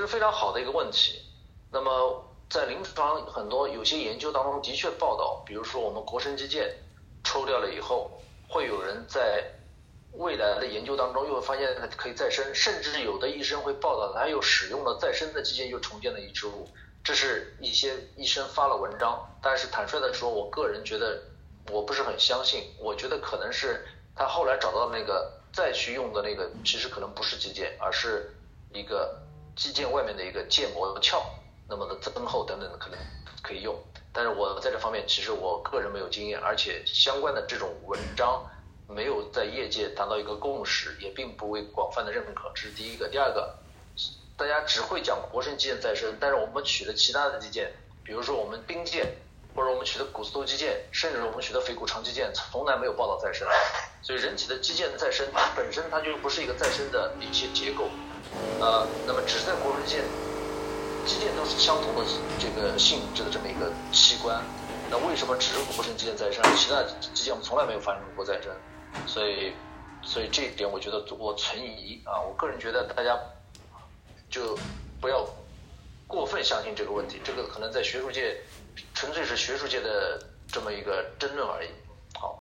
这是非常好的一个问题。那么在临床很多有些研究当中的确报道，比如说我们腘绳肌腱抽掉了以后，会有人在未来的研究当中又会发现它可以再生，甚至有的医生会报道他又使用了再生的肌腱又重建的移植物，这是一些医生发了文章。但是坦率的说，我个人觉得我不是很相信，我觉得可能是他后来找到那个再去用的那个，其实可能不是肌腱，而是一个肌腱外面的一个腱膜鞘，那么的增厚等等的可能可以用。但是我在这方面其实我个人没有经验，而且相关的这种文章没有在业界达到一个共识，也并不为广泛的认可，这是第一个。第二个，大家只会讲腘绳肌腱再生，但是我们取的其他的肌腱，比如说我们髌腱，或者我们取的股四头肌腱，甚至我们取的腓骨长肌腱，从来没有报道再生。所以人体的肌腱再生本身它就不是一个再生的一些结构，那么只是在腘绳肌腱都是相同的这个性质的这么一个器官，那为什么只是腘绳肌腱再生，其他肌腱我们从来没有发生过再生？所以这一点我觉得我存疑啊，我个人觉得大家就不要过分相信这个问题，这个可能在学术界纯粹是学术界的这么一个争论而已。